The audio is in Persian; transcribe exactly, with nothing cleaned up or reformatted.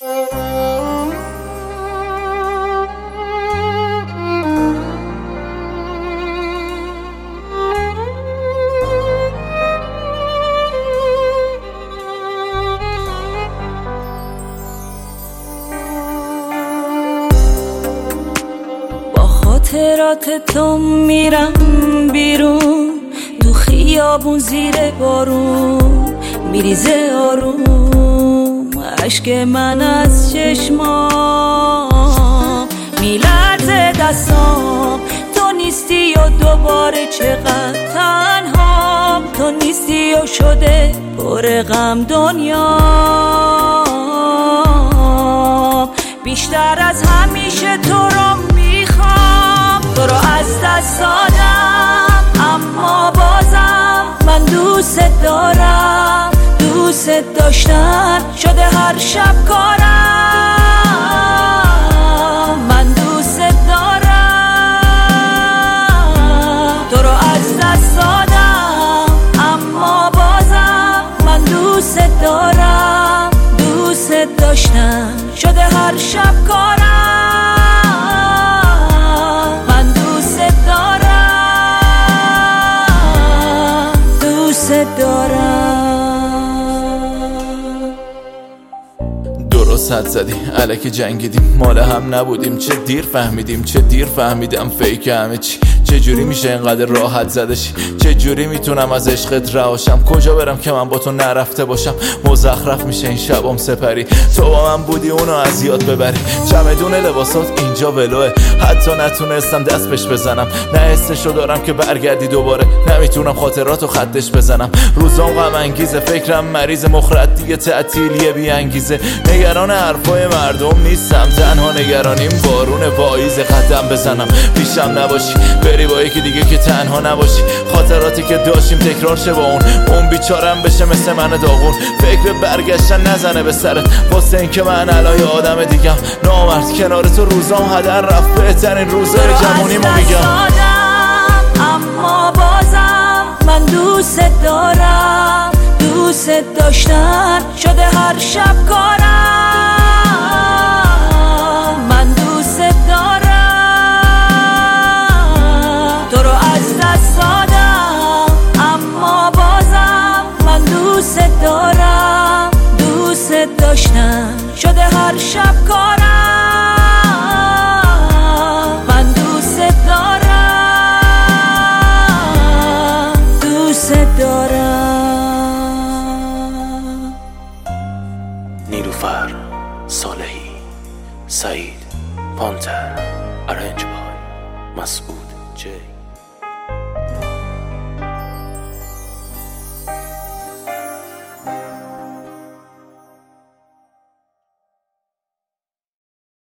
خاطرات تو میرم بیرون، تو خیابون زیر بارون میریزه آروم، عشق من از چشمام میلرزه دستام. تو نیستی و دوباره چقدر تنهام، تو نیستی و شده پر غم دنیام. بیشتر از همیشه تو رو میخوام، تو رو از دست دادم اما بازم من دوست دارم. دوست داشتن شده هر شب کارم، من دوست دارم. تو رو از دست دادم اما بازم من دوست دارم. دوست داشتن شده هر شب کارم، من دوست دارم. دوست دارم. درست حد زدی الکی جنگیدیم، مال هم نبودیم. چه دیر فهمیدیم، چه دیر فهمیدم فیک همه چی. چه جوری میشه اینقدر راحت زدشی؟ چه جوری میتونم از عشقت رهاشم؟ کجا برم که من با تو نرفته باشم؟ مزخرف میشه این شبام سپری، تو با من بودی اونو از یاد ببری. چمدون لباسات اینجا ولوه، حتی نتونستم دست بهش بزنم. نه حسشو دارم که برگردی دوباره، نمیتونم خاطراتو خطش بزنم. روزام غم انگیزه، فکرم مریض، مخرد دیگه تعطیلیه بی انگیزه. نگران حرفای مردم نیستم، تنها نگرانیم بارون پاییز. قدم بزنم پیشم نباشی، بری با یکی دیگه که تنها نباشی. خاطراتی که داشتیم تکرار شه با اون، اون بیچارم بشه مثل من داغون. فکر برگشتن نزنه به سرت، واسه این که من علای آدم دیگم. نامرد کنار تو روزام هدر رفت، بهترین روزای جوونیمو میگم. اما بازم من دوست دارم. دوست داشتن شده هر شب کارم، من دوست دارم. تو رو از دست دادم اما بازم من دوست دارم. دوست داشتن شده هر شب کارم، من دوست دارم. دوست دارم. نیلوفر صالحی، سعید پانتر، ارنج بای مسعود جی.